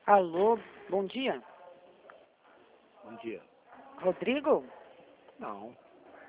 Alô, bom dia. Bom dia. Rodrigo? Não.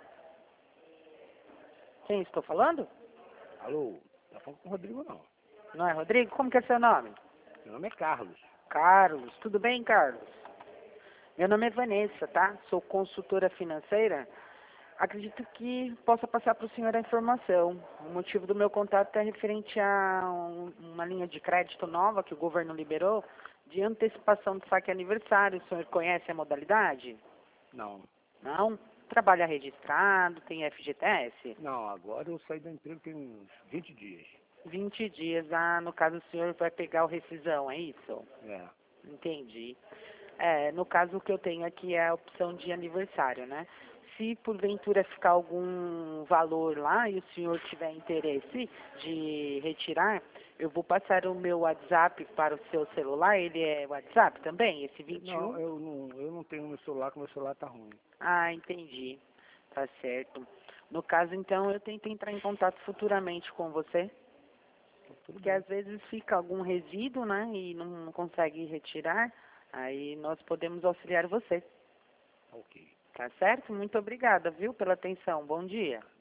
Quem estou falando? Alô? Tá falando com o Rodrigo, não. Não é Rodrigo? Como que é seu nome? Meu nome é Carlos. Carlos. Tudo bem, Carlos? Meu nome é Vanessa, tá? Sou consultora financeira. Acredito que possa passar para o senhor a informação. O motivo do meu contato é referente a uma linha de crédito nova que o governo liberou de antecipação de saque aniversário. O senhor conhece a modalidade? Não. Não? Trabalha registrado, tem FGTS? Não, agora eu saí do emprego tem uns 20 dias. 20 dias. Ah, no caso o senhor vai pegar o rescisão, é isso? É. Entendi. No caso o que eu tenho aqui é a opção de aniversário, né? Se porventura ficar algum valor lá e o senhor tiver interesse de retirar, eu vou passar o meu WhatsApp para o seu celular. Ele é WhatsApp também, esse Não, 21? eu não tenho meu celular, que meu celular tá ruim. Ah, entendi. Tá certo. No caso, então, eu tento entrar em contato futuramente com você, Então, tudo porque bem. às vezes fica algum resíduo, né, e não consegue retirar, aí nós podemos auxiliar você, Ok. tá certo? Muito obrigada, viu, pela atenção. Bom dia.